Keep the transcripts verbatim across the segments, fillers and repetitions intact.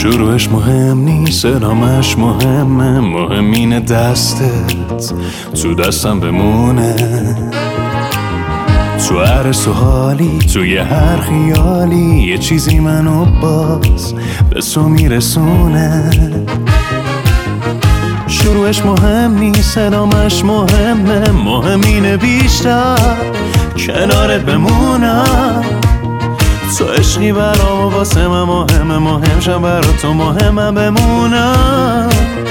شروعش مهم نیست، ادامش مهمه. مهم اینه دستت تو دستم بمونه، تو هر سوالی، توی هر خیالی، یه چیزی منو باز به تو میرسونه. شروعش مهم نیست، ادامش مهمه. مهم اینه بیشتر کنارت بمونم. تو عشقی برام و واسه من مهمه، مهم شم برا تو مهمم بمونم.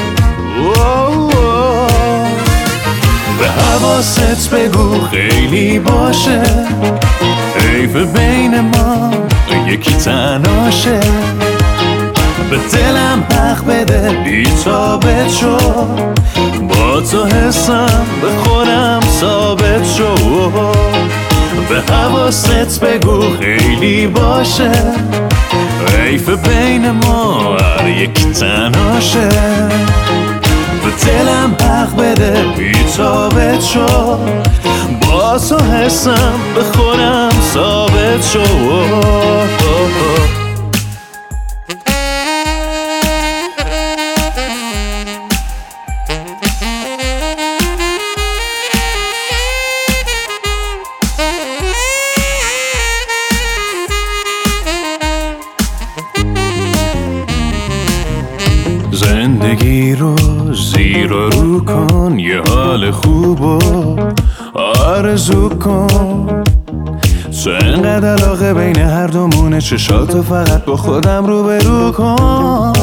به حواست بگو خیلی باشه، حیف بین ما یکی تنهاشه. به دلم حق بده بی تابت شو، با تو حسم به خودم ثابت شو. به حواست بگو خیلی باشه، حیف بین ما هر یکی تنهاشه. به دلم حق بده بی تابت شو، با تو حسم به خودم ثابت شو. زندگی رو زیر و رو کن، یه حال خوب و آرزو کن. تو انقدر علاقه بین هر دومونه، چشاتو فقط با خودم رو به رو کن.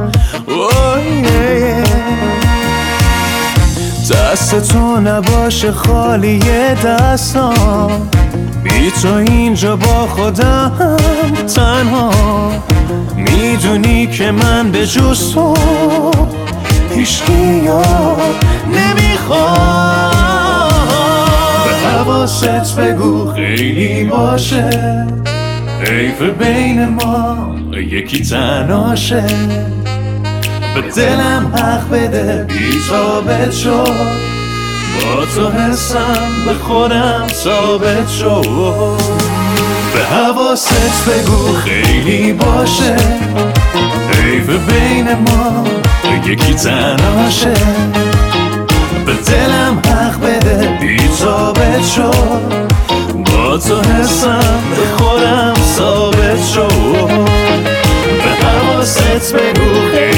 دست تو نباشه خالی دستام، بی تو اینجا با خودم تنها. میدونی که من به جز تو هیچکی یاد نمیخوام. به حواست بگو خیلی باشه، حیف بین ما یکی تنهاشه. به دلم حق بده بی تابت شو، با تو حسم به خودم ثابت شو. به حواست بگو خیلی باشه، حیف بین ما یکی تنهاشه. به دلم حق بده بی تابت شو، با تو حسم به خودم ثابت شو. به حواست بگو خیلی